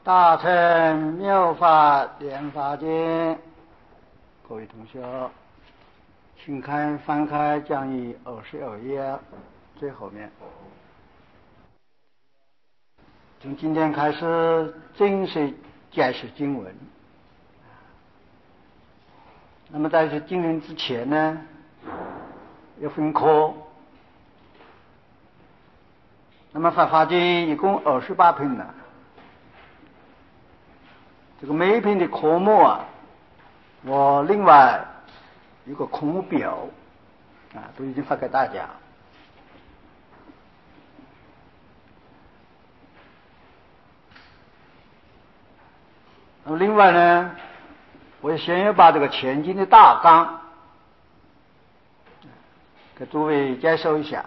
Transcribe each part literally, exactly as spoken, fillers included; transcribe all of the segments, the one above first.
大乘妙法莲华经，各位同学，请看翻开讲义二十二页最后面。从今天开始正式解释经文。那么在这经文之前呢，要分科。那么法华经一共二十八品呢，这个每一品的科目啊，我另外有个科目表啊，都已经发给大家。那么另外呢，我先要把这个前经的大纲给诸位介绍一下。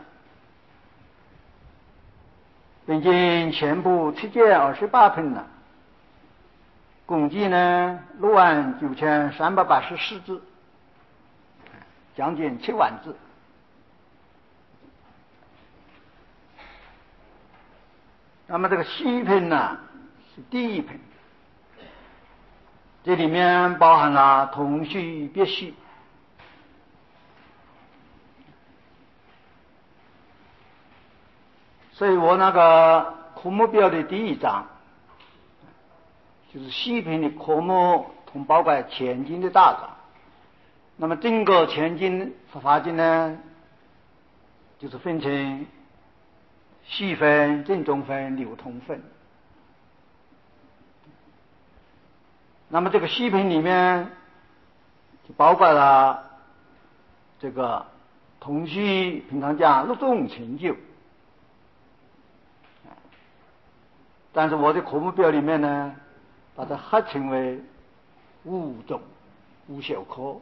本经全部七卷二十八品呢，共计呢六万九千三百八十四字，将近七万字。那么这个细品呢是第一品，这里面包含了同序别序。所以我那个科目表的第一章就是细品的科目，同包括前经的大纲。那么整个前经法华经呢，就是分成细分、正宗分、流通分。那么这个细品里面就包括了这个同序平常讲六种成就。但是我的科目表里面呢，把它合称为五种五小科，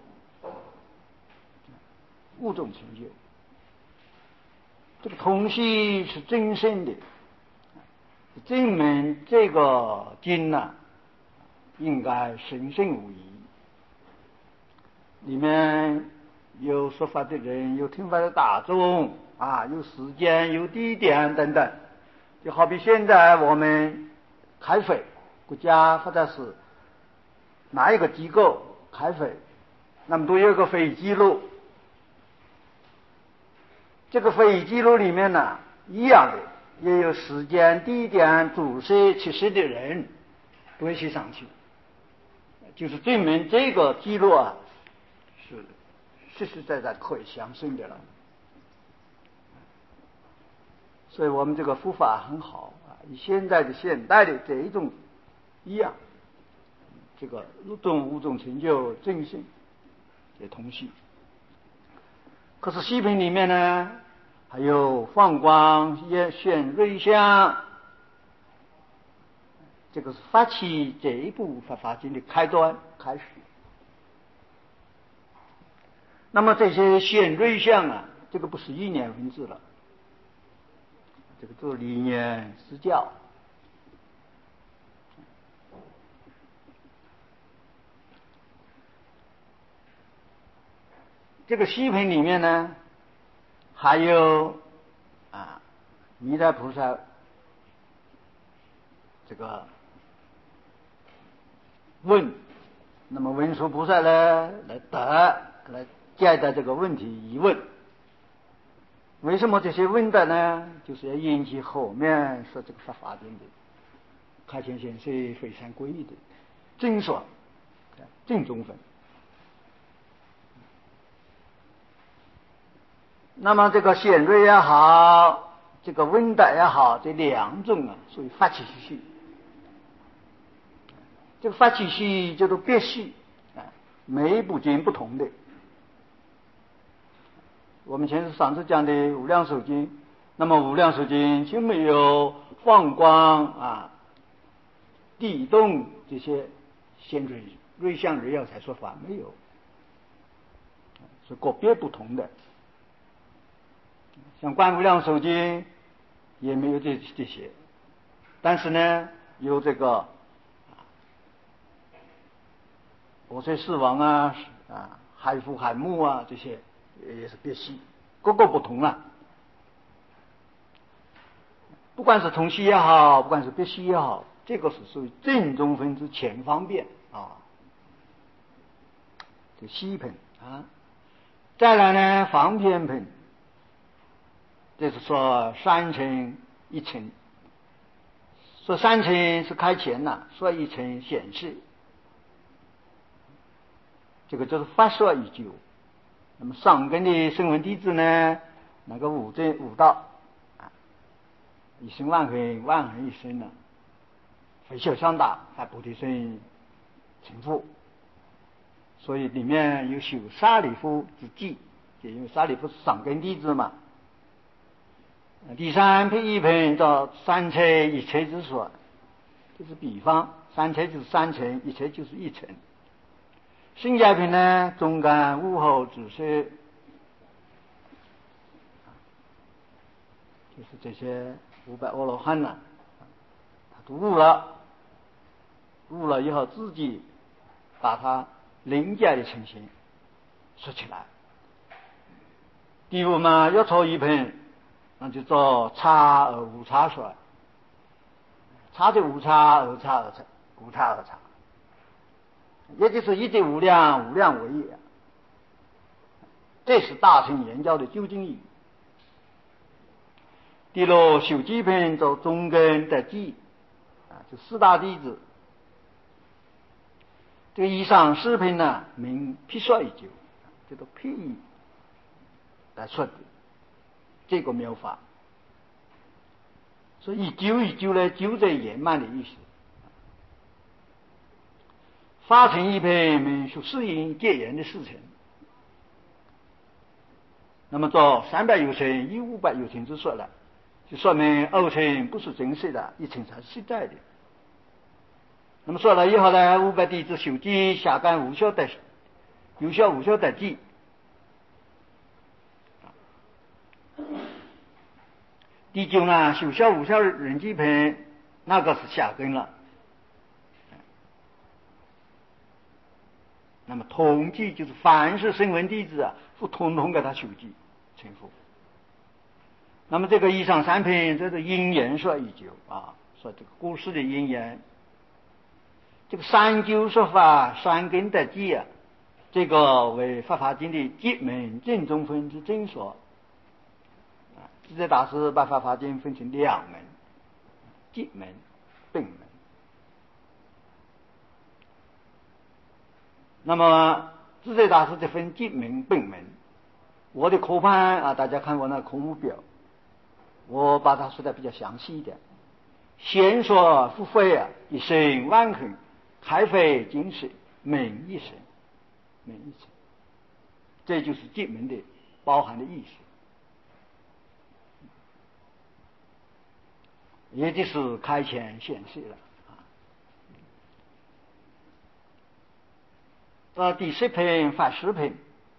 五种成就。这个同序是真正的，证明这个经呢应该神圣无疑。里面有说法的人，有听法的大众啊，有时间，有地点等等。就好比现在我们开会，国家或者是哪一个机构开会，那么都有个会议记录。这个会议记录里面呢，一样的也有时间、地点、主席、出席的人都会写上去，就是证明这个记录啊是实实在在可以相信的了。所以我们这个佛法很好啊，以现在的现代的这一种一样，这个六种五种成就正性也同序。可是细品里面呢，还有放光、也显瑞相，这个是发起这一部法华经的开端开始。那么这些显瑞相啊，这个不是一年分制了。这个做理念施教，这个细品里面呢，还有啊弥勒菩萨这个问，那么文殊菩萨呢来答，来解答这个问题疑问。为什么这些问答呢？就是要引起后面说这个法华经的开显先生非常归的正说正宗分。那么这个显瑞也好，这个问答也好，这两种啊属于发起序。这个发起序叫做别序啊，每一部经不同的。我们前上次讲的无量寿经，那么无量寿经就没有放光啊、地动这些显瑞瑞相瑞要才说法，没有，是个别不同的。像观无量寿经也没有这这些，但是呢，有这个我说四王啊啊海父海木啊这些也是别系，各个不同啊。不管是同系也好，不管是别系也好， 这个是属于正中分之前方便啊，这西盆啊。再来呢，方偏盆，这是说三层一层，说三层是开前了，说一层显示，这个就是发说已久。那么上根的声闻弟子呢，那个五正五道啊，一生万恒，万恒一生呢，非小相大，还菩提心成佛。所以里面有修沙利夫之偈，就因为沙利夫是上根弟子嘛。第三品一品叫三车一车之说，就是比方，三车就是三层，一车就是一层。性价品呢，中干物后只是，就是这些五百阿罗汉呢，他都悟了，悟了以后自己把他临界的情形说起来。第五嘛，要错一品，那就做差而无差说，差就无差，二差二差，无差二差。也就是一即无量，无量为也，这是大乘言教的究竟义。第六修基品做中根得记啊，就四大弟子。这个以上四品呢，名辟说一究，这个辟义来说的这个妙法。所以一究一究呢，究在圆满的意思。法成一品名说适应戒严的事情。那么做三百有情，一五百有情之说了，就说明二乘不是真实的，一乘才是实在的。那么说了以后呢，五百弟子修记下干无效得，有效无效得记。第九呢，修效无效人记品，那个是下根了。那么统计就是凡是声闻弟子啊，不统统给他修记成佛。那么这个以上三品，这是因缘说已久啊，说这个故事的因缘。这个三究说法，三根得记啊，这个为法华经的结门正中分之正说。啊，智者大师把法华经分成两门，结门、本门。那么智者大师就分结门、本门。我的课盘啊，大家看我那科目表，我把它说的比较详细一点。先说付费啊，一生万恒，开费精神，门一生，门一生，这就是结门的包含的意思，也就是开前显示了啊。到第十品法十品，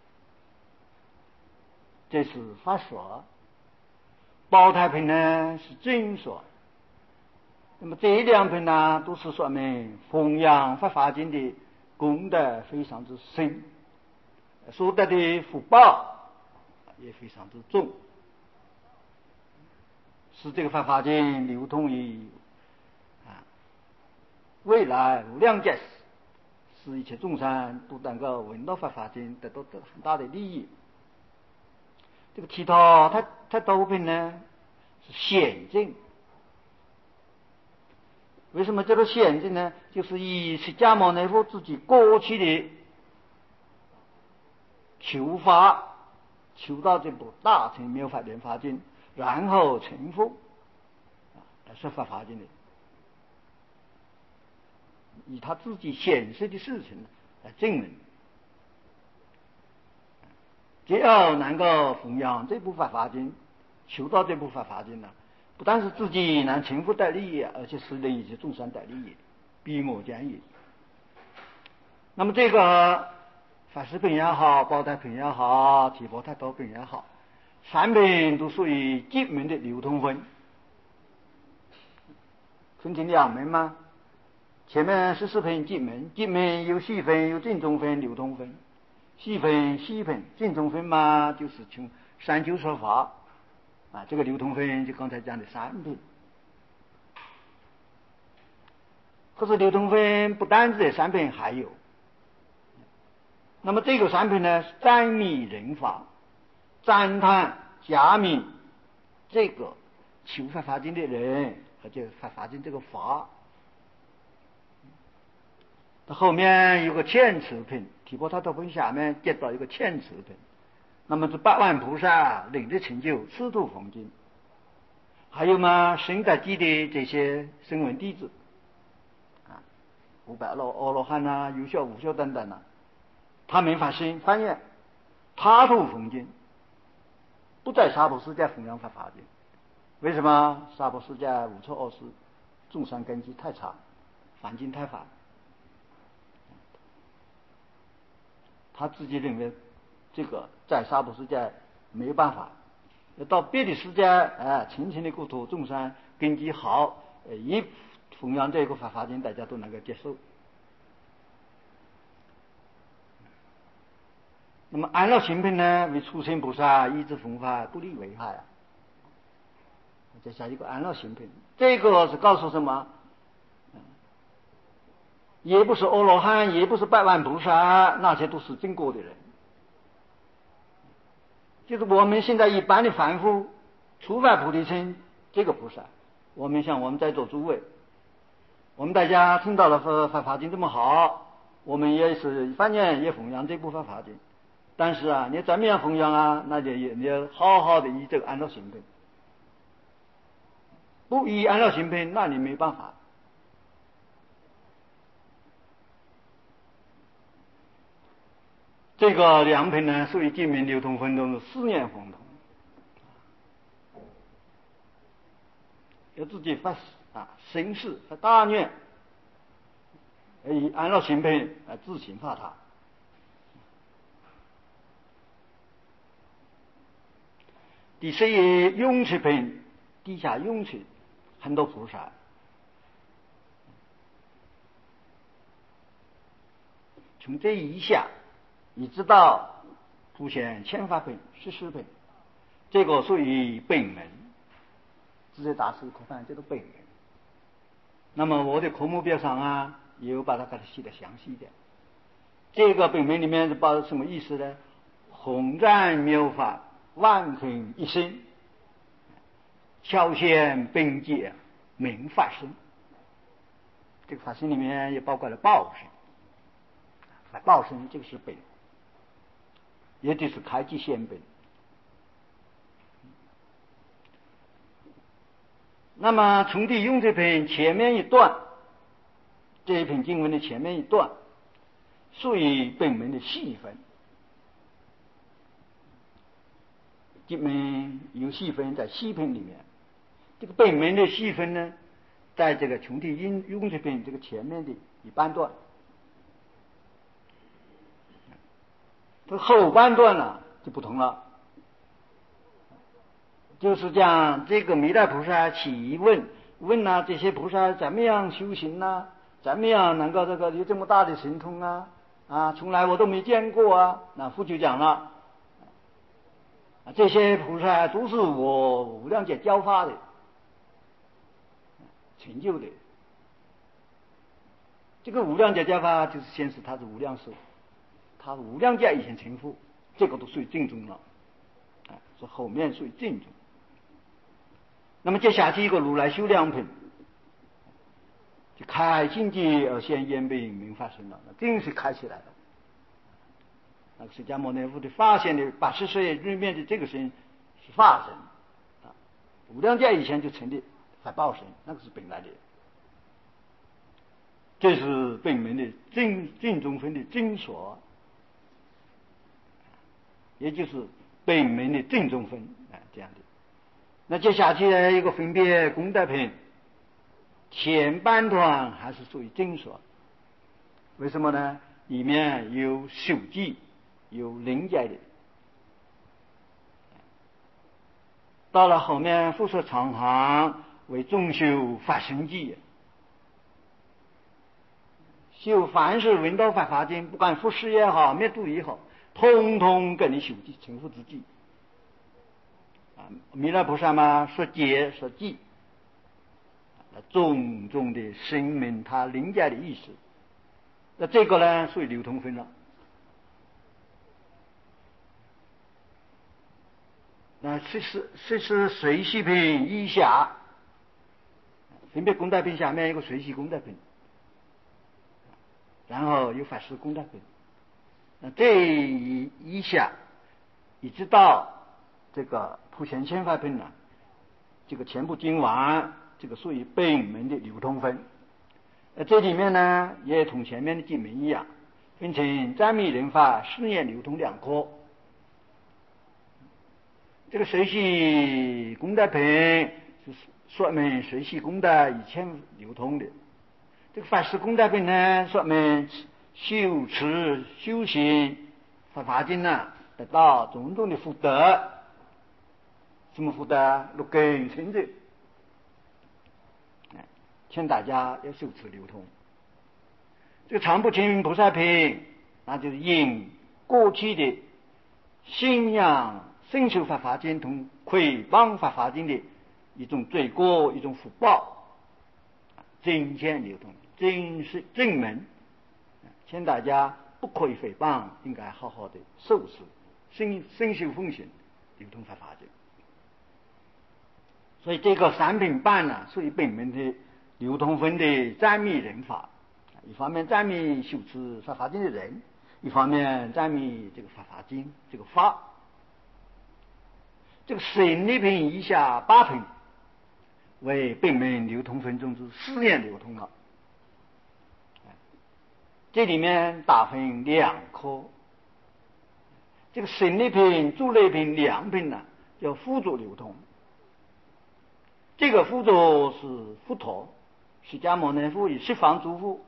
这是法说。宝台品呢是真说。那么这两品呢，都是说明弘扬法华经的功德非常之深，所得的福报也非常之重，使这个法华经流通于啊未来无量劫，使一切众生都能够闻到法华经，得到很大的利益。这个其他它它多品呢是显证。为什么叫做显证呢？就是以释迦牟尼佛自己过去的求法，求到这部大乘妙法莲华经，然后成佛啊，来说法华经的，以他自己显示的事情来证明，只要能够弘扬这部法华经，求到这部法华经呢，不但是自己能成佛得利益，而且使得一切众生得利益，比我讲也。那么这个法师品也好，宝台品也好，提婆达多品也好，三品都属于结门的流通分，分成两门吗？前面十四品结门，结门有细分，有正中分、流通分。细分细分，正中分嘛，就是从三究说法啊，这个流通分就刚才讲的三品。 可是流通分不单这三品还有，那么这个三品呢，赞美人法、赞叹假名这个求发法经的人和这发法经这个法。后面有个劝持品，提婆达多分下面接到一个劝持品，那么这八万菩萨领的成就四度奉经，还有嘛圣达基的这些声闻弟子啊，五百罗阿罗汉呐、有效无效等等呐、啊，他们发心发愿，他度奉经，不在娑婆世界弘扬发法经。为什么？娑婆世界无错恶事，众生根基太差，环境太烦。他自己认为这个在娑婆世界没有办法，要到别的世界，哎，清净的国土，众生根基好，一弘扬这个法法经，大家都能够接受。那么安乐行品呢，为初生菩萨一直弘法，不利危害啊。再下一个安乐行品，这个是告诉什么？也不是阿罗汉，也不是百万菩萨，那些都是经过的人。就是我们现在一般的凡夫，初发菩提心这个菩萨，我们像我们在座诸位，我们大家听到了法法法经这么好，我们也是反正也弘扬这部分法经。但是啊，你怎么样弘扬啊？那就也你要好好的以这个安乐行品，不以安乐行品，那你没办法。这个两品呢，属于净明流通分中的四念混同，要自己发啊心事发大愿，以安乐行品来自行发它。第四页涌持品，地下涌持很多菩萨，从这一下你知道出现千法品、十四品，这个属于本门，这些大师可看这个本门。那么我的科目表上啊，也有把它给它写的详细一点。这个本门里面是包括什么意思呢？宏赞妙法，万恒一生，敲显本界明法身。这个法身里面也包括了报身，报身这个是本，也就是开基显本。那么从地用这篇前面一段，这一篇经文的前面一段，属于本门的细分。这门有细分在细分里面，这个本门的细分呢，在这个穷地用用这篇这个前面的一半段，这后半段呢、啊、就不同了。就是讲这个弥勒菩萨起问问啊，这些菩萨怎么样修行啊？怎么样能够这个有这么大的神通啊？啊，从来我都没见过啊！那佛就讲了，这些菩萨都是我无量劫教化的成就的。这个无量劫教法就是显示他是无量寿，他无量劫以前成佛，这个都属于正宗了，啊，是后面属于正宗。那么接下去一个如来修量品，就开境界而现严并明法身了，那真是开起来了。那个释迦牟尼佛的发现的八十岁里面的这个身是法身啊，无量劫以前就成立法报身，那个是本来的。这是本门的正正宗分的正所，也就是本门的正宗分啊，这样的。那接下去呢，一个分别功德品，前半段还是属于正所，为什么呢？里面有守记，有灵界的。到了后面复说长行为众修法身记，修凡是闻道法华经，不管复世也好，灭度也好，通通跟你守记成佛之记。弥勒菩萨嘛，说解说记， 种种的生命它临界的意识。那这个呢属于流通分了。那其实其实随系品以下，分别功德品下面有个随系功德品，然后有法师功德品。那这一以下一直到这个普贤千法品呢，这个全部经完，这个属于本门的流通分。呃，这里面呢也同前面的经门一样，分成占密人法、事业流通两科。这个随系功德品是说明随系功德以前流通的，这个法师功德品呢说明修持修行法华经呢得到种种的福德。什么福德？六根清净，请大家要修持流通。这个常不轻菩萨品，那就是因过去的信仰深修法华经同诽谤法华经的一种罪过，一种福报，真见流通，真是正门。请大家不可以诽谤，应该好好的受持深深修奉行流通法华经。所以这个三品半呢，属于本门的流通分的占密人法。一方面占密修持法华经的人，一方面占密这个法华经这个法。这个神力品以下八品为本门流通分中之四念流通了。这里面大分两科，这个神力品、助力品、两品呢叫辅助流通。这个辅助是佛陀释迦牟尼佛以十方诸佛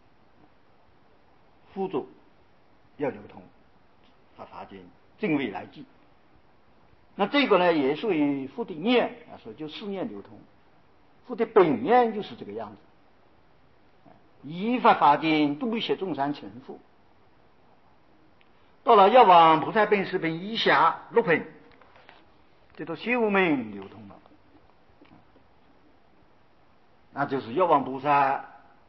辅助要流通法华经正未来记。那这个呢也属于佛的念啊，所以就四念流通。佛的本念就是这个样子，依法华经度一切众生成佛。到了药王菩萨本师品以下六品，这都修门流通了。那就是药王菩萨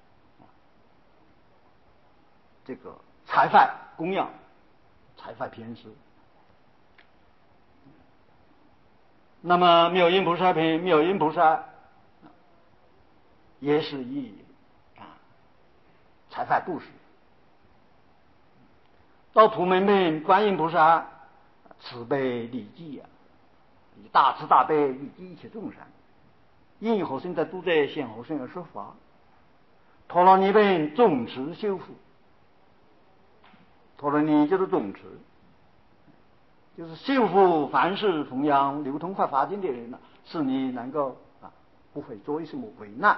这个财法供养财法偏师。那么妙音菩萨品，妙音菩萨也是以啊财法布施。到普门品，观音菩萨慈悲利济啊，以大慈大悲利济一切众生，因何生在度在现何生而说法。陀罗尼品总持修复，陀罗尼就是总持，就是修复凡是弘扬流通法华经的人呢，使你能够啊不会做什么为难。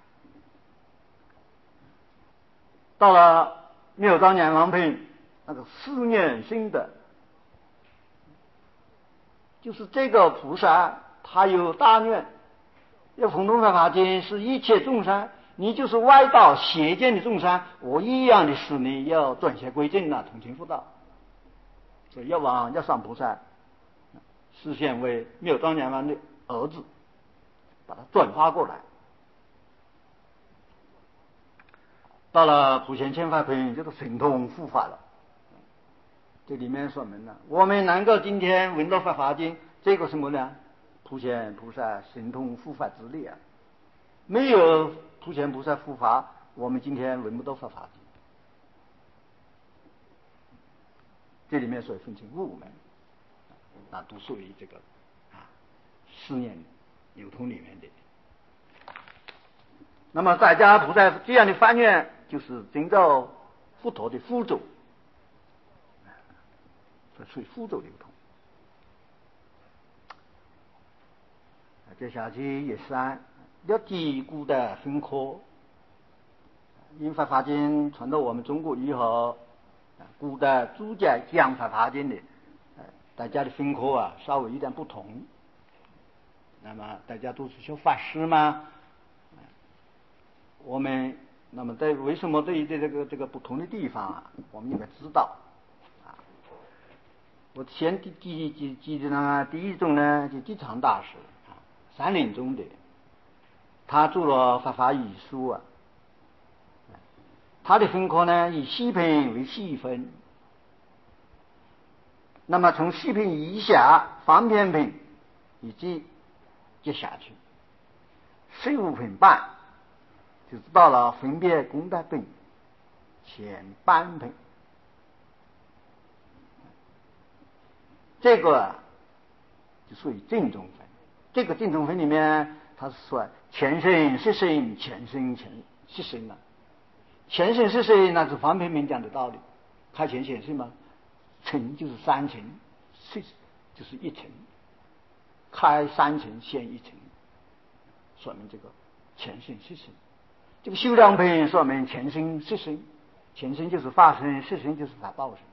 到了妙庄严王品，那个思念心的，就是这个菩萨他有大愿，要弘通法华经，是一切众生。你就是歪道邪见的众生，我一样的使你要转邪归正啊，同情佛道。所以要往要上菩萨实现为妙庄严王的儿子，把它转化过来。到了普贤千法品，就是神通护法了。这里面说明了，我们能够今天闻到法华经，这个什么呢？普贤菩萨神通护法之力啊！没有普贤菩萨护法，我们今天闻不到法华经。这里面所分成五门，那都属于这个啊四念流通里面的。那么在家菩萨这样的发愿，就是遵照佛陀的辅助，这属于辅助流通。接下去一三了解古的分科，因法华经传到我们中国以后，古代主家讲法华经的，大家的分科啊稍微有点不同。那么大家都是修法师嘛，我们那么在为什么对于这个这个不同的地方啊，我们应该知道啊。我先记记记记得呢，第一种呢就地藏大师啊，山林中的， 他做了《法华遗书》啊，他的分科呢以细品为细分，那么从细品以下方便品以及接下去十五品半，就是到了分别功德品前半品，这个啊就属于正宗分。这个正宗分里面，它是说前生、十生、前生、前十生了。前生、十生那是方便面讲的道理，开前显示嘛，层就是三层，十就是一层，开三层现一层，说明这个前生、十生。这个修量品说明前生、十生，前生就是法身，十生就是法报身，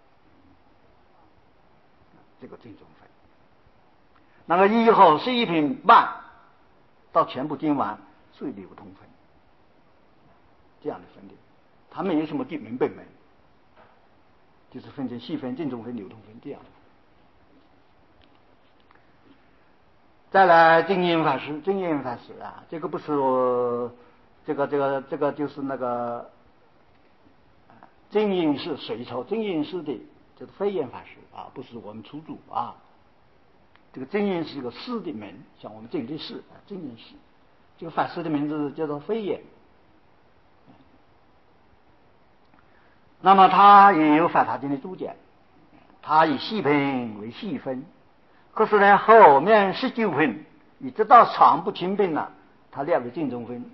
这个正宗分。那么以后是一品半到全部经完属于流通分，这样的分类，它没有什么地门本门，就是分成细分、正宗分、流通分这样的。再来正印法师，正印法师啊，这个不是这个这个这个就是那个正印是隋朝正印是的，就是慧眼法师啊，不是我们出主啊。这个正印是一个师的门，像我们正律师啊，正印师。这个法师的名字叫做慧眼。那么他也有《法华经》的注解，他以细品为细分，可是呢，后面十九品一直到常不清品了，他列为正宗分，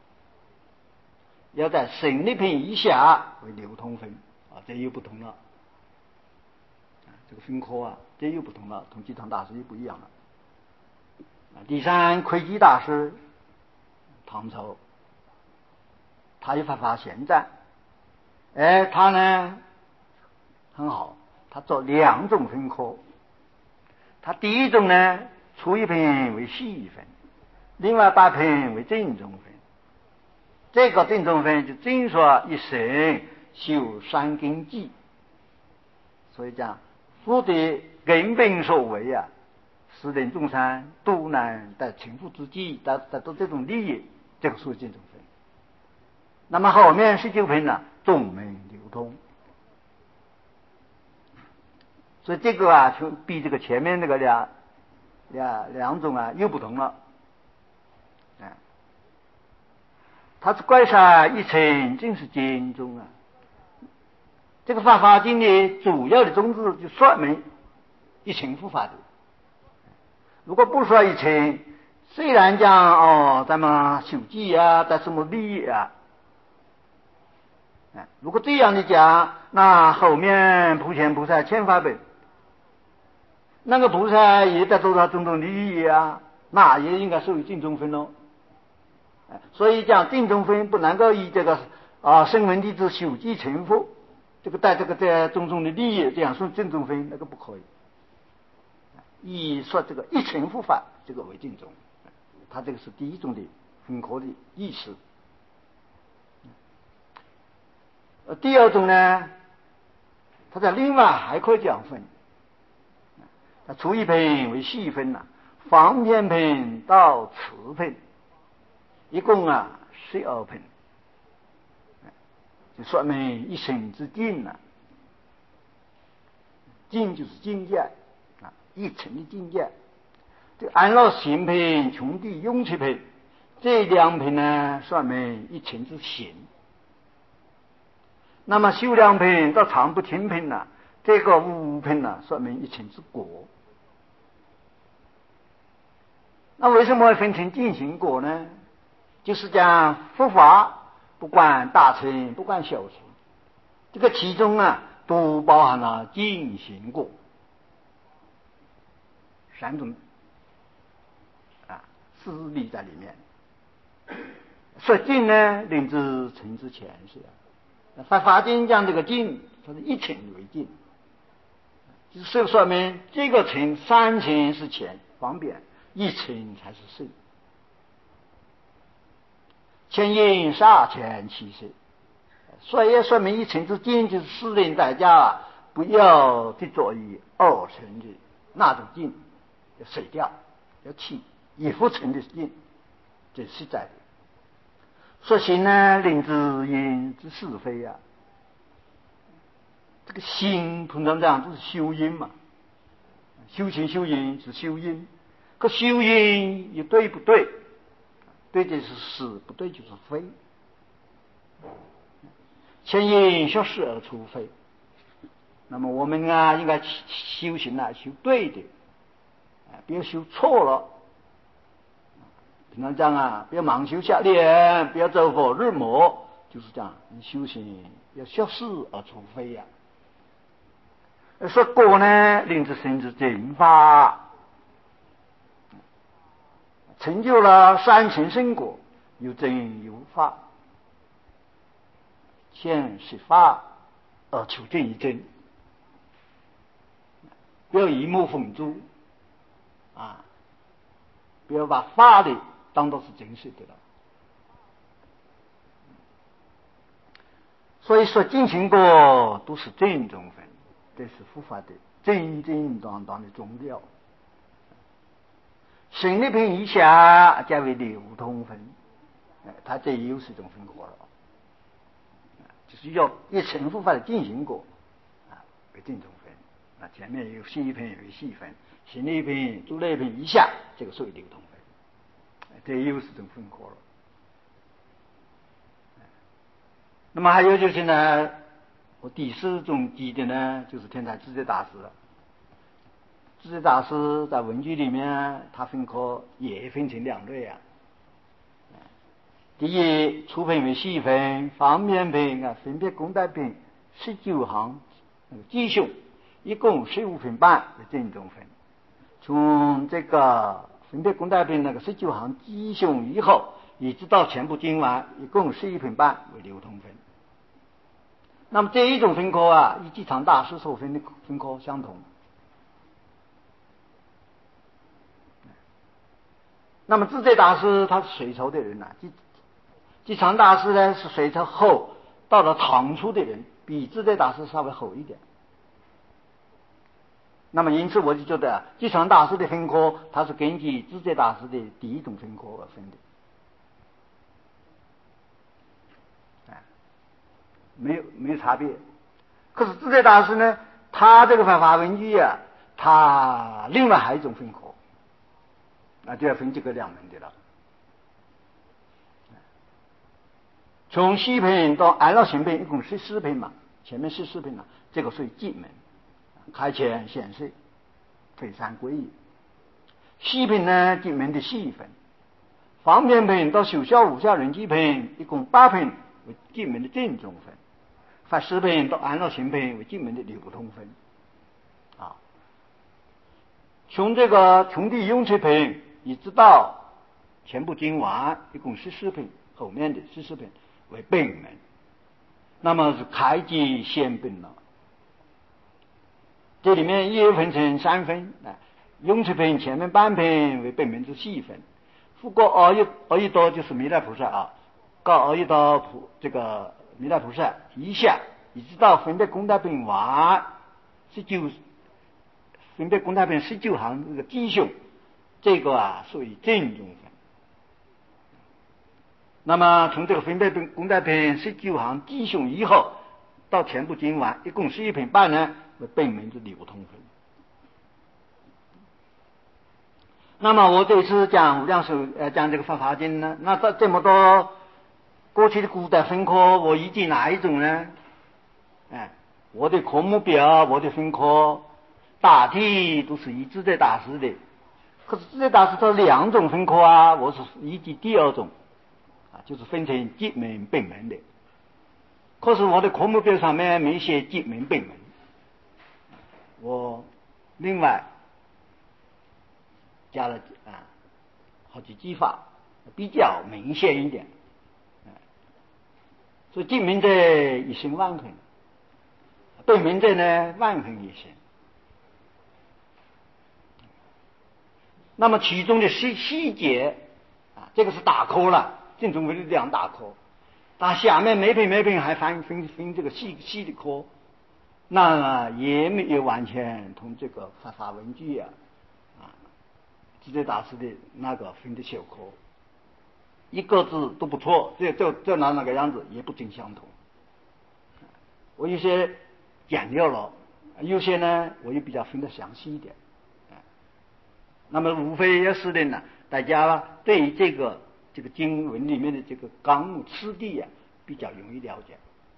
要在省力品以下为流通分啊，这又不同了。这个分科啊，这又不同了，同济堂大师又不一样了。第三，窥基大师，唐朝，他有法华贤赞，哎，他呢很好，他做两种分科。他第一种呢，初一品为细分，另外八品为正宗分。这个正宗分就正说一生修三根基，所以讲福德根本所为啊，使人众生都能得成佛之际，得得到这种利益，这个属于正宗分。那么后面十九品呢，众门流通，所以这个啊，就比这个前面那个两两两种啊又不同了。啊，它是怪上一层，正是经中啊。这个《法华经》的主要的宗旨就说明一层护法的。如果不说一层，虽然讲哦，咱们修记啊，得什么利益啊，哎，如果这样的讲，那后面普贤菩萨千法本，那个菩萨也得到他种种利益啊，那也应该属于正宗分喽。所以讲正宗分不能够以这个啊声闻弟子修记成佛，这个带这个这种种的利益，这样说正宗分那个不可以。以说这个一乘佛法这个为正宗，他这个是第一种的分科的意思。呃，第二种呢，他在另外还可以讲分，他初一品为细分呐、啊，方便品到次品，一共啊十二品，就说明一生之境呐、啊，境就是境界啊，一层的境界。这个安乐行品、穷地用气品这两品呢，说明一层之行。那么修量品到常不清品呢，这个五品呢，说明一层之果。那为什么会分成进行果呢？就是讲佛法不管大乘不管小乘，这个其中啊都包含了进行果三种啊势力在里面。说进呢，令之成之前是啊，法华经讲这个进，它是一层为进，就是说明这个层三层是前方便，一层才是胜。前因杀前其实，所以也说明一层之进就是私人在家啊，不要执着于二层的那种进，要舍掉，要弃以不成的进，这是实在的。 说行呢，令之因之是非呀、啊。这个行通常这样就是修因嘛，修行修因是修因，可修因也对不对？对就是是，不对就是非。前因消失而出非。那么我们啊，应该修行啊，修对的，啊，不要修错了。平常讲啊，不要盲修瞎练，不要走火入魔，就是这样。你修行要消失而出非呀、啊。说果呢，令之生之正法，成就了三乘圣果，有正有法，先是法而求证一真。不要以目奉诛啊！不要把法律当作是真实的了。所以说进行过都是正宗分，这是佛法的正正当当的宗教。省力品以下加为流通分，它这又是一种分果了，就是要一乘佛法的进行过啊为正宗分。那前面有细分有细分，省力品、诸类品以下，这个属于流通分，这又是一种分果了。那么还有就是呢，我第四种记的呢，就是天台智觉大师了。智觉大师在文句里面，他分科也分成两类啊。第一，初分为细分，方便品啊，分别功德品十九行那个基修，一共十五品半为正宗分。从这个分别功德品那个十九行基修以后，一直到全部经完，一共十一品半为流通分。那么这一种分科啊，与寂常大师所分的分科相同。那么智觉大师他是隋朝的人呐、啊，寂寂常大师呢是隋朝后到了唐初的人，比智觉大师稍微后一点。那么因此我就觉得寂常大师的分科，他是根据智觉大师的第一种分科而分的。没有没有差别。可是智觉大师呢，他这个法华文句啊，他另外还有一种分科，那就要分这个两门的了。从细品到安乐行品一共十四品嘛，前面十四品了，这个属于寂门，开前显示，退三归一。细品呢，寂门的细分，方便品到修效无效人机品一共八品为寂门的正宗分。法师品到安乐行品为进门的流通分啊，从这个从地用持品一直到全部经完，一共十四品，后面的十四品为本门，那么是开基显本了。这里面也分成三分啊，用持品前面半品为本门之细分，复过阿育阿育多就是弥勒菩萨啊，告阿育多菩这个弥勒菩萨以下，一直到分别功德品完十九，分别功德品十九行这个基修，这个啊属于正宗分。那么从这个分别功德品十九行基修以后，到全部经完，一共十一品半呢，为本门之流通分。那么我这次讲无量寿呃讲这个法华经呢，那这这么多过去的古代分科，我依据哪一种呢？哎，我的科目表，我的分科大体都是以智觉大师的。可是智觉大师这两种分科啊，我是依据第二种啊，就是分成寂门本门的。可是我的科目表上面没写寂门本门，我另外加了啊好几句法，比较明显一点。所以寂门者一生万分，本门者呢万分一生。那么其中的细细节啊，这个是大科了，正宗为两大科。但下面每品每品还分分分这个细细的科，那也没有完全同这个法华文句啊啊，智觉大师的那个分的小科。 一个字都不错，这这这拿那个样子也不尽相同。我有些简略了，有些呢我又比较分得详细一点。那么无非也是的呢，大家对于这个这个经文里面的这个纲目次第啊比较容易了解。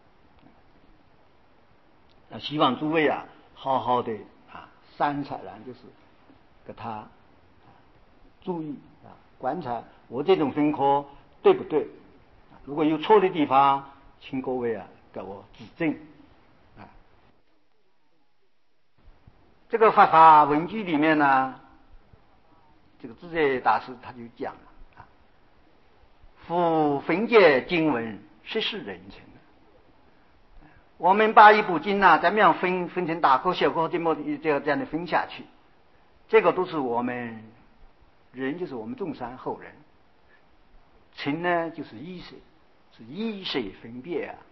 那希望诸位啊好好的啊三采然就是给他注意啊观察我这种分科对不对，如果有错的地方请各位啊给我指正啊。这个法华文句里面呢，这个智者大师他就讲了啊，夫分解经文实是人情。我们把一部经啊，怎么样分分成大课、小课，这么这样这样的分下去，这个都是我们人，就是我们众山后人。情呢，就是意识，是意识分别啊。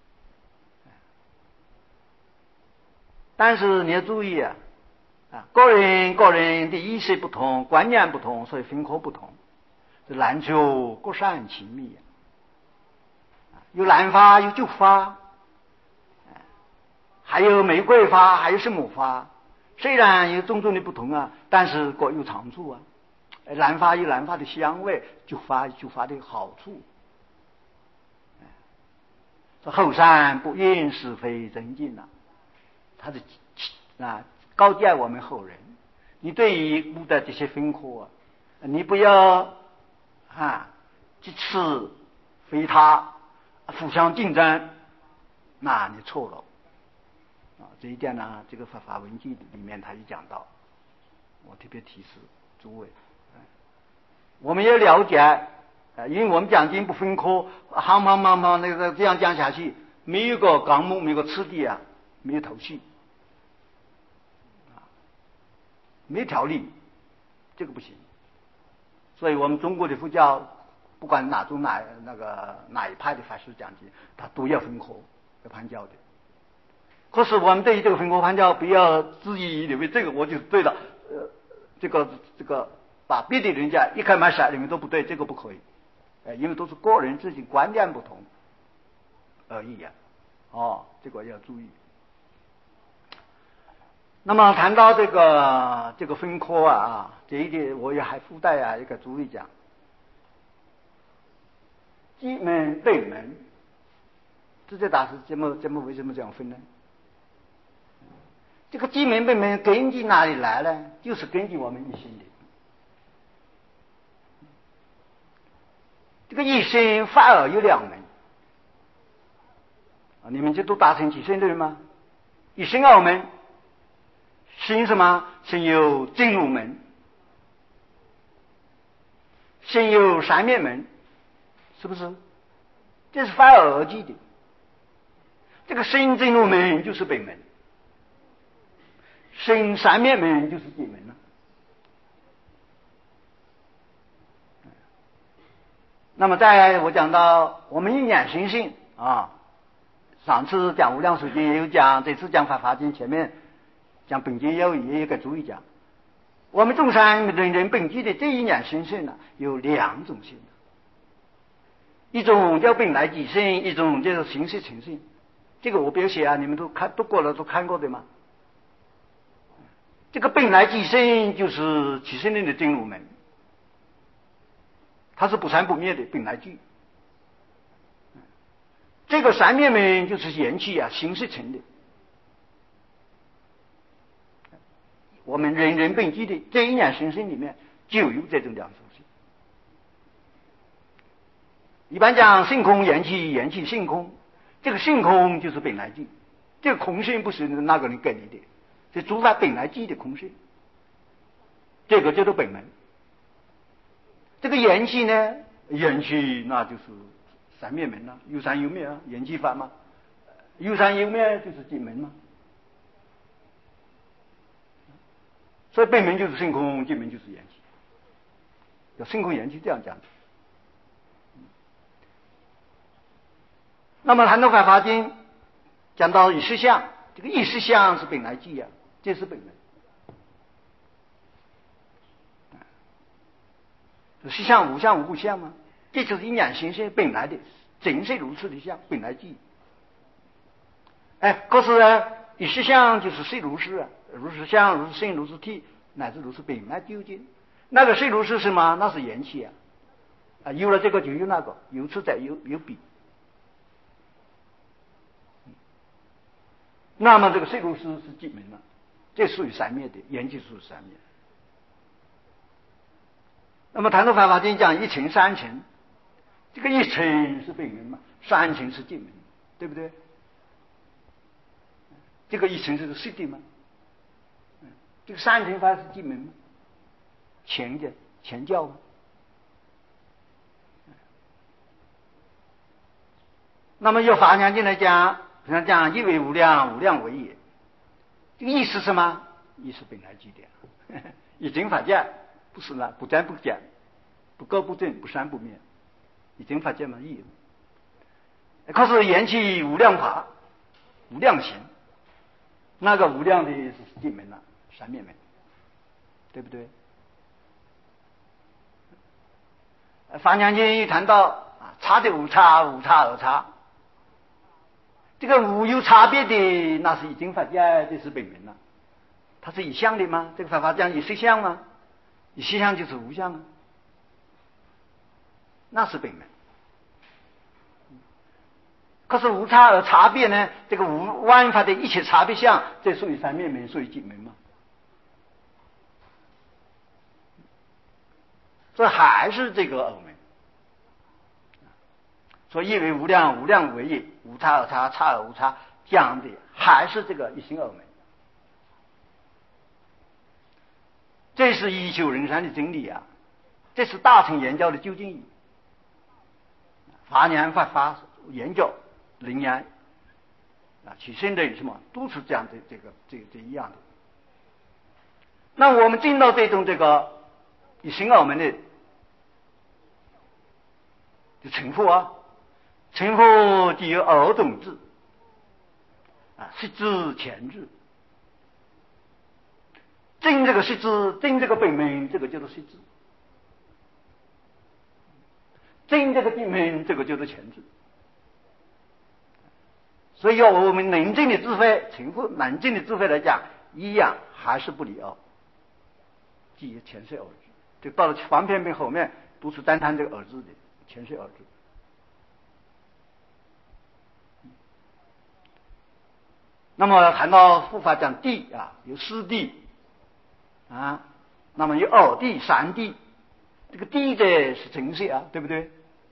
但是你要注意啊，啊，个人个人的意识不同，观念不同，所以分科不同。这难求各善其密啊，有难法，有旧法。还有玫瑰花，还有圣母花，虽然有种种的不同啊，但是各有长处啊。兰花有兰花的香味，旧花有旧花的好处。这后山不厌是非真境啊，他的啊告诫我们后人，你对于古代这些分科啊，你不要啊这次非他互相竞争，那你错了。啊，这一点呢，这个法华文句里面他也讲到，我特别提示诸位，我们要了解，啊，因为我们讲经不分科，夯夯夯夯那个这样讲下去，没有个纲目，没有个次第啊，没有头绪，啊，没有条理，这个不行。所以我们中国的佛教，不管哪种哪那个哪一派的法师讲经，他都要分科，要判教的。可是我们对于这个分科判教，不要质疑认为这个我就是对了，呃，这个这个把别的人家一开门杀，你们都不对，这个不可以，呃，因为都是个人自己观念不同而已啊，哦，这个要注意。那么谈到这个这个分科啊，这一点我也还附带啊一个注意讲，基门对门，这些大师怎么怎么为什么这样分呢？这个基门对门根据哪里来呢？就是根据我们一心的。这个一心反而有两门啊，你们这都达成几身的人吗？一心二门，心什么？心有真如门，心有三面门，是不是？这是反而而计的。这个心真如门就是本门，心三面门就是解门了。那么在我讲到我们一念心性啊，上次讲无量寿经也有讲，这次讲法华经前面讲本经也有也有个注意讲，我们众生人人本具的这一念心性呢，有两种性，一种叫本来即性，一种叫形式成性。这个我不要写啊，你们都看读过了，都看过的嘛。这个本来即性就是起心论的真如门，它是不生不灭的本来具。这个三面门就是缘起啊，形式成的。我们人人本具的这一念心性里面就有这种两种性。一般讲性空缘起，缘起性空，这个性空就是本来具，这个空性不是那个人给你的，是诸法本来具的空性，这个叫做本门。这个缘起呢，缘起那就是三面门了，有三有灭啊，缘起法嘛，有三有灭就是解门嘛。所以本门就是性空，解门就是缘起，叫性空缘起这样讲。那么谈到法华经，讲到意识相，这个意识相是本来具啊，这是本门。实相无相无不相吗？ 这就是阴阳形性本来的，正是如此的相，本来即。哎，可是呢，一实相就是是如是啊，如是相，如是性，如是体，乃至如是本来究竟。那个是如是什么？那是缘起啊，啊，有了这个就有那个，有此在有有彼。那么这个是如是是即门了，这属于三灭的，缘起属于三灭。那么谈到《法华经》讲一尘三尘，这个一尘是本门嘛，三尘是即门，对不对？这个一尘是实的嘛，这个三尘法是即门嘛，前的前教嘛。那么用《法华经》来讲，像讲一为无量，无量为也，这个意思是什么？意思本来即的，一真法界不是呢，不增不减，不垢不净，不善不灭，一真法界嘛意。可是缘起无量法，无量行，那个无量的是即门了，三灭门，对不对？《法华经》一谈到啊，差的无差，无差而差。这个无有差别的，那是一真法界，这是本门了。它是一相的吗？这个法华讲一实相吗？一实相就是无相啊，那是本门。可是无差而差别呢？这个无万法的一切差别相，这属于三灭门，属于即门嘛？这还是这个二门。所以一为无量，无量为一，无差而差，差而无差，讲的还是这个一心二门。这是一修人山的真理啊！这是大乘言教的究竟义。法言法法言教灵言啊，起身的什么都是这样的，这个这个这一样的。那我们进到这种这个一心二门的就成佛啊。成佛就有二种智啊，实智前智。证这个实智，证这个本门，这个叫做实智；证这个本门，这个叫做前智。所以要我们能证的智慧，成佛难证的智慧来讲，一样还是不离二，即前世二智。就到了方便门后面，都是单谈这个二智的前世二智。那么谈到护法讲地啊，有四地啊，那么有二地、三地，这个地的是正色啊，对不对？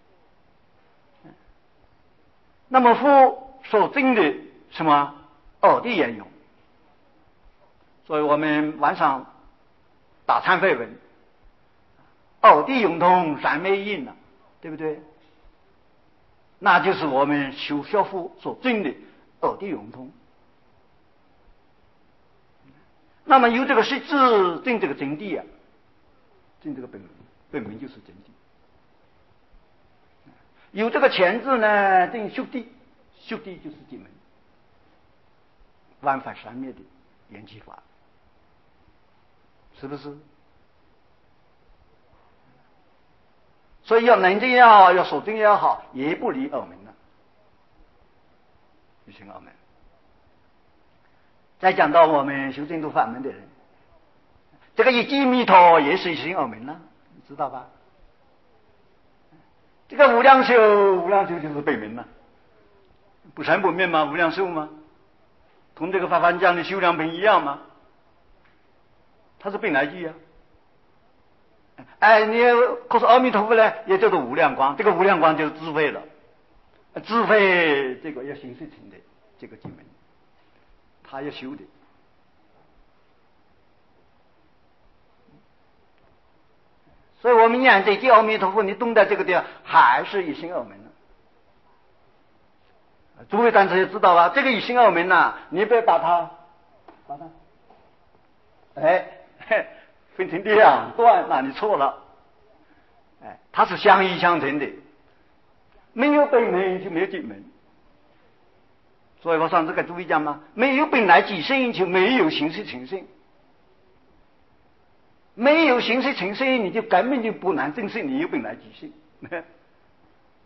那么佛所证的什么二地言用，所以我们晚上打忏悔文，二地永通三昧印了，对不对？那就是我们修学佛所证的二地永通。那么有这个实质证这个真谛啊，证这个本门，本门就是真谛。有这个前智呢，证修谛，修谛就是即门，万法三灭的缘起法，是不是？所以要能证也好，要所证也好，也不离二门了，一心二门。再讲到我们修净土法门的人，这个一即弥陀也是一心二门了，你知道吧？这个无量寿，无量寿就是本门了，不生不灭吗？无量寿吗？同这个法华讲的修量本一样吗？它是本来具啊。哎，你可是阿弥陀佛呢，也叫做无量光，这个无量光就是智慧了，智慧这个要行事情的这个经门。他要修的，所以我们念这句阿弥陀佛，你懂得这个地方还是一心二门呢。诸位单词也知道吧？这个一心二门呐、啊，你不要把它，把它，哎，分成两段，那你错了。哎，它是相依相成的，没有本门就没有经门。所以我上次跟诸位讲嘛，没有本来即性就没有形式成性，没有形式成性，你就根本就不能证实你有本来即性。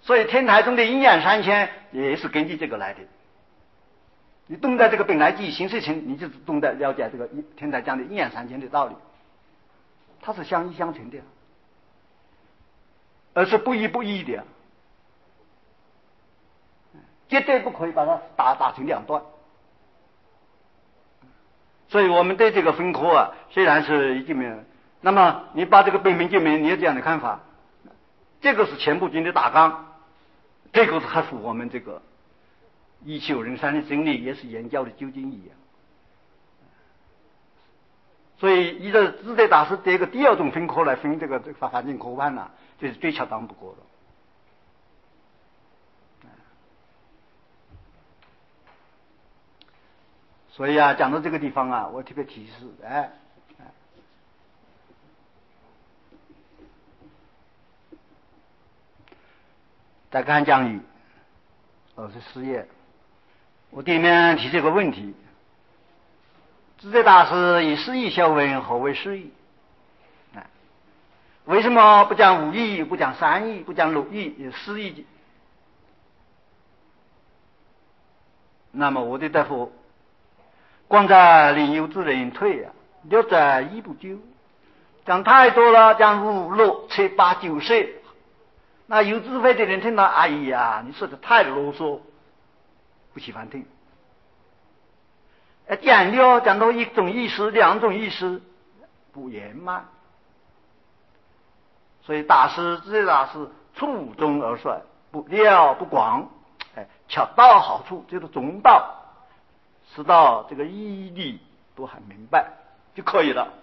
所以天台宗的阴阳三千也是根据这个来的。你懂得这个本来即形色情，你就懂得了解这个天台讲的阴阳三千的道理，它是相依相成的，而是不一不异的，绝对不可以把它打打成两段。所以我们对这个分科啊，虽然是一经门，那么你把这个本门经门，你有这样的看法，这个是全部经的大纲，这个是还符我们这个一切有人山的真理，也是言教的究竟意义。所以依照智者大师这个第二种分科来分这个这个法华经科判呢，这是最恰当不过的。所以啊，讲到这个地方啊，我特别提示，哎，哎再看讲义二十四页，我里面提这个问题：智者大师以诗意修文，何为诗意？哎，为什么不讲五义，不讲三义，不讲六义，有诗意？那么我的答复：光在领有之人退啊，略在一不久。讲太多了，讲五六七八九十，那有智慧的人听到，哎呀，你说的太啰嗦，不喜欢听。呃，讲了讲到一种意思，两种意思，不圆满。所以大师智者大师粗中而率，不了不广，哎，恰到好处，就是中道。知道这个义理都很明白就可以了。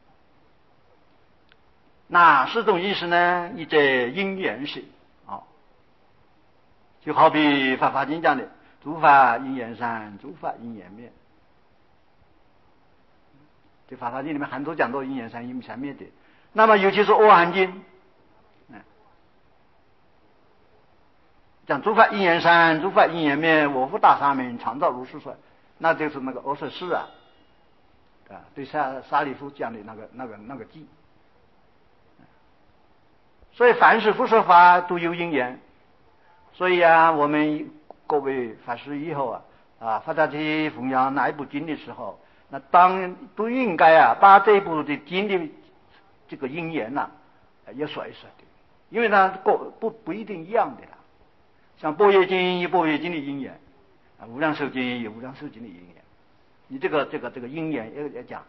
哪四种意思呢？一则因缘性啊，就好比《法华经》讲的诸法因缘善，诸法因缘灭。这《法华经》里面很多讲到因缘善、因缘善灭的。那么尤其是《阿含经》，嗯，讲诸法因缘善，诸法因缘灭，我复大沙门常照如是说。那就是那个阿舍释啊，啊，对沙沙利夫讲的那个那个那个记。所以凡是佛说法都有因缘，所以啊，我们各位法师以后啊啊发大去弘扬哪一部经的时候，那当然都应该啊把这一部的经的这个因缘呐、啊、也说一说的，因为呢各不不一定一样的啦。像般若经有般若经的因缘。啊，无量寿经有无量寿经的因缘，你这个这个这个因缘要要讲，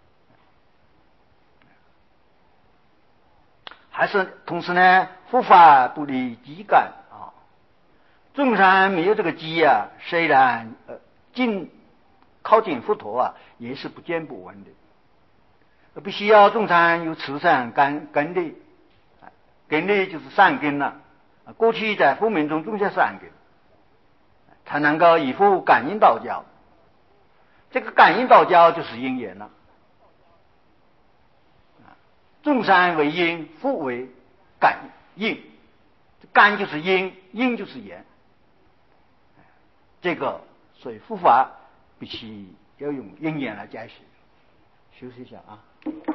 还是同时呢，佛法不离机感啊。众生没有这个机啊，虽然呃近靠近佛陀啊，也是不见不闻的。必须要众生有慈善根根的，根的就是善根了、啊。过去在佛门中种下善根。才能够以佛感应道交，这个感应道交就是因缘了。众生为因，佛为感应，感就是因，因就是缘。这个所以佛法必须要用因缘来解释。休息一下啊。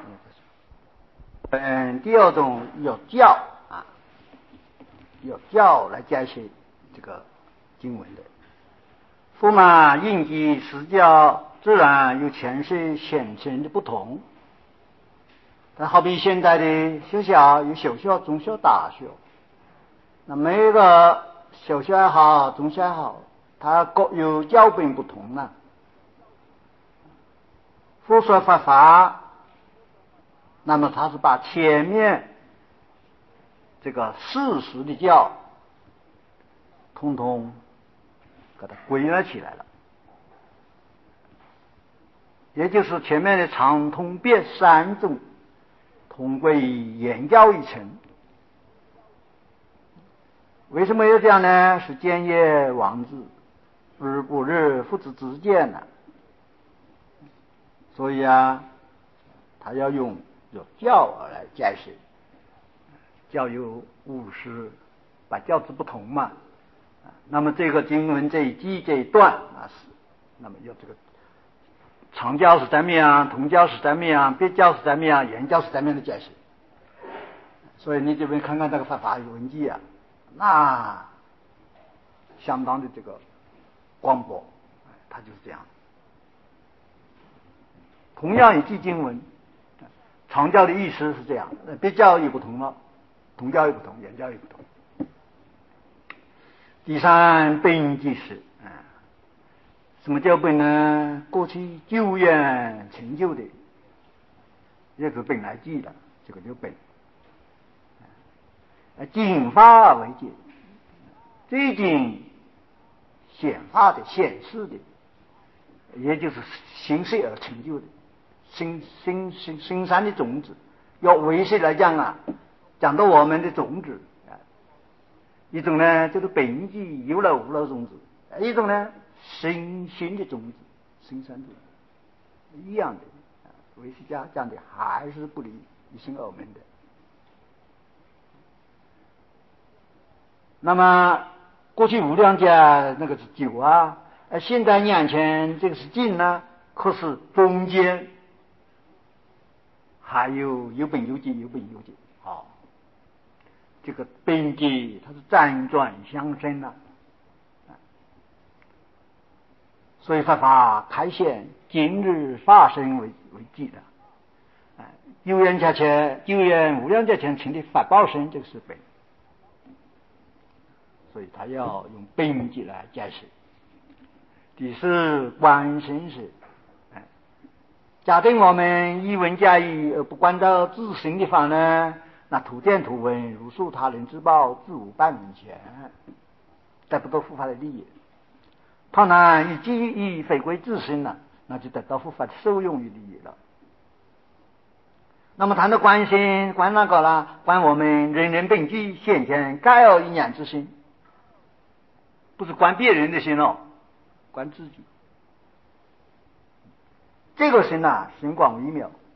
嗯，第二种有教啊，有教来解释这个经文的。佛嘛，应机实教，自然有前世显现的不同。但好比现在的学校有小学、中学、大学，那每个小学也好，中学也好，它各有教本不同啊。佛说法法，那么他是把前面这个事实的教，通通给它归纳起来了，也就是前面的长通别三种通归言教一层。为什么要这样呢？是见业王字，日不日父子之见呢、啊？所以啊，他要用有教来解释，教有五十，把教字不同嘛。那么这个经文这一句这一段啊是，那么有这个常教是怎么样，同教是怎么样，别教是怎么样，言教是怎么样的解释。所以你这边看看这个法法语文记啊， 那相当的这个广博，他就是这样。同样一句经文，常教的意思是这样，别教也不同了，同教也不同，原教也不同。第三，本即是，啊，什么叫本呢？过去久远成就的，也是本来记的，这个叫本。经法为解，最近显化的、显示的，也就是形式而成就的，生生生生产的种子。要维系来讲啊，讲到我们的种子啊，一种呢就是本具有了无了种子，一种呢生新的种子，生产的一样的。维系家讲的还是不离一心二门的。那么过去无量家那个是酒啊，而现在眼前这个是境呢，可是中间还有有本有解，有本有解。好，这个本解它是辗转相生的，所以佛法开显今日法身为为记的。有缘家前，有缘无量家前请的法报身，这个是本。所以他要用本解来解释。第四，观身是，假定我们一文加义而不关照自身的法呢，那图见图闻，如数他人之报，自无半文钱，得不到佛法的利益。倘然以记忆回归自身了，那就得到佛法的受用与利益了。那么谈到观心，观哪个了？观我们人人本具先前该有一念之心，不是观别人的心哦，观自己。这个心呐、啊，神广微妙，